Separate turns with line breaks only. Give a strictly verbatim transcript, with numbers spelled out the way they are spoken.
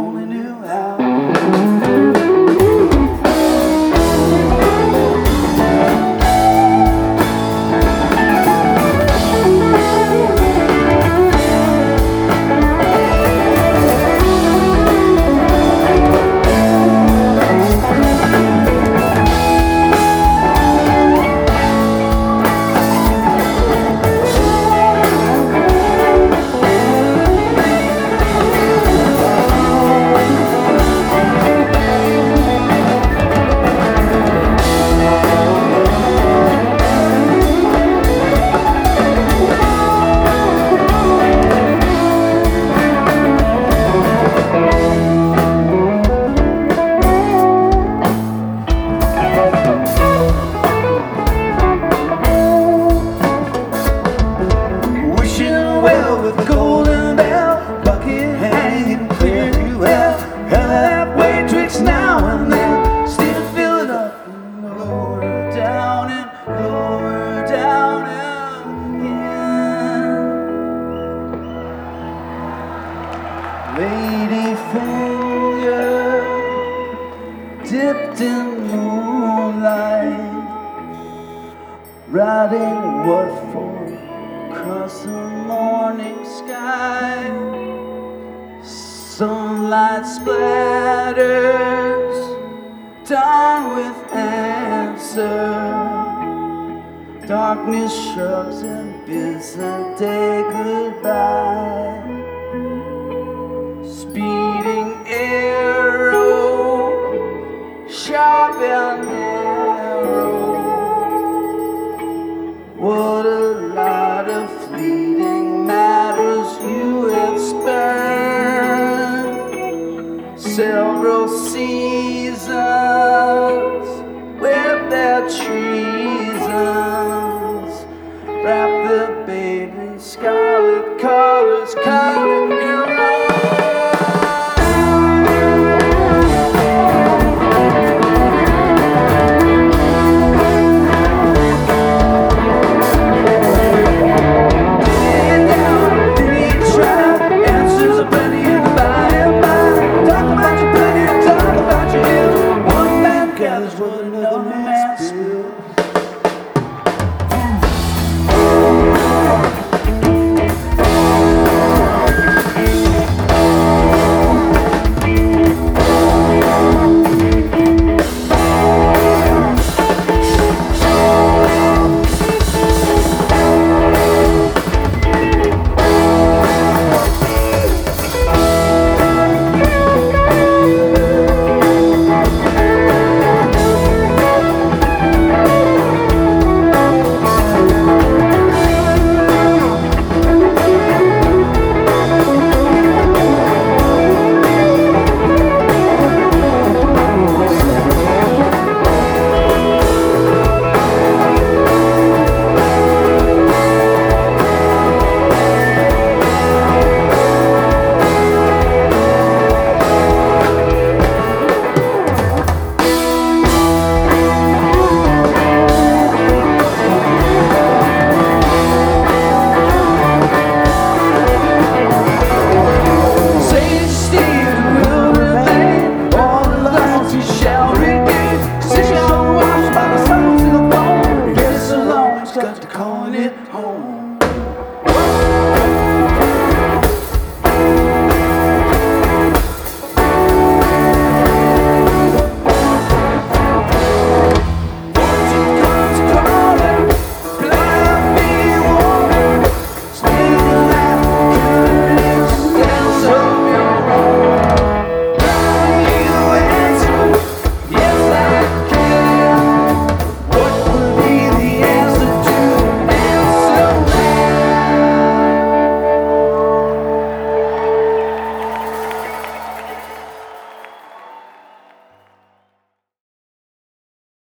only knew how. Well, with golden bell, bucket hanging clear to hell, hell halfway twixt now and then, still fill it up and lower down and lower down again. Lady finger dipped in moonlight, writing what for across the morning sky. Sunlight splatters down with answer. Darkness shrugs and bids the day goodbye. Speeding arrow, sharp and narrow. What a lot of fleeting matters you have spurned. Several seasons with their trees